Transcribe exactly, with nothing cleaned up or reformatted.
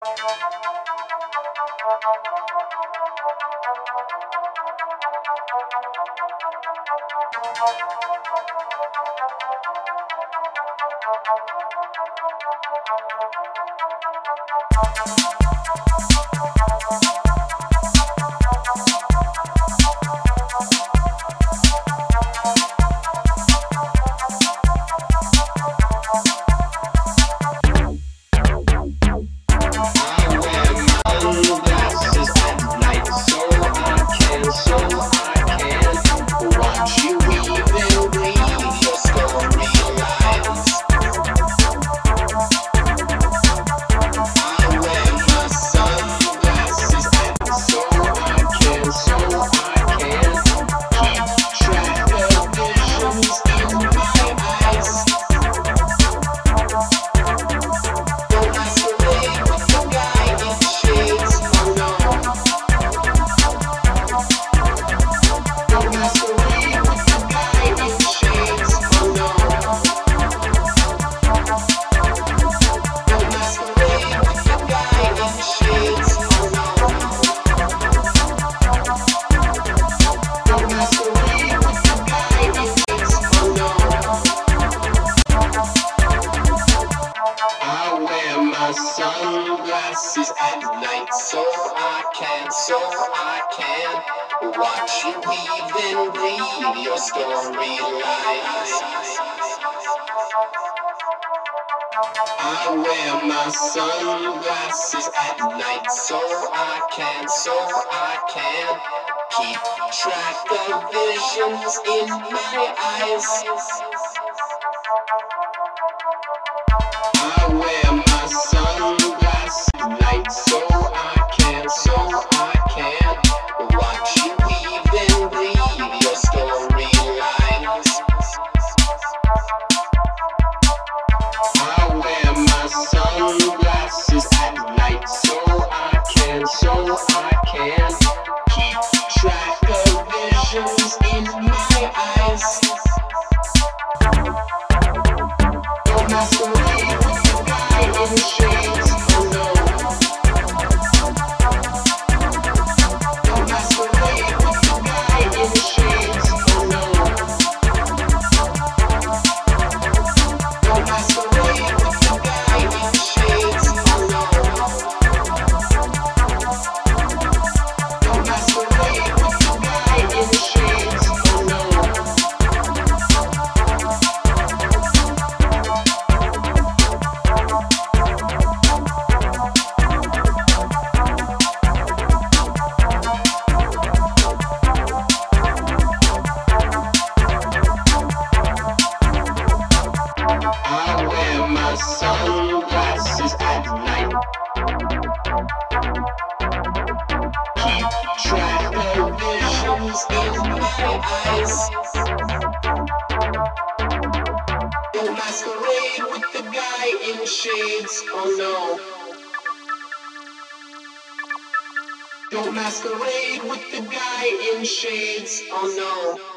Sunglasses at night so I can, so I can watch you weave and read your storylines. I wear my sunglasses at night so I can, so I can keep track of visions in my eyes. I wear my sunglasses at night so I can, so I can watch you weave and read your storylines. I wear my sunglasses at night so I can, so I can keep track of visions in my eyes. Don't masquerade with the guy in the shades, oh no. Don't masquerade with the guy in the shades, oh no. Don't masquerade with the guy in the shades, oh no. Don't masquerade with the guy in the shades, oh no. I wear my sunglasses at night. Keep track of visions in my eyes. Don't masquerade with the guy in shades, oh no. Don't masquerade with the guy in shades, oh no.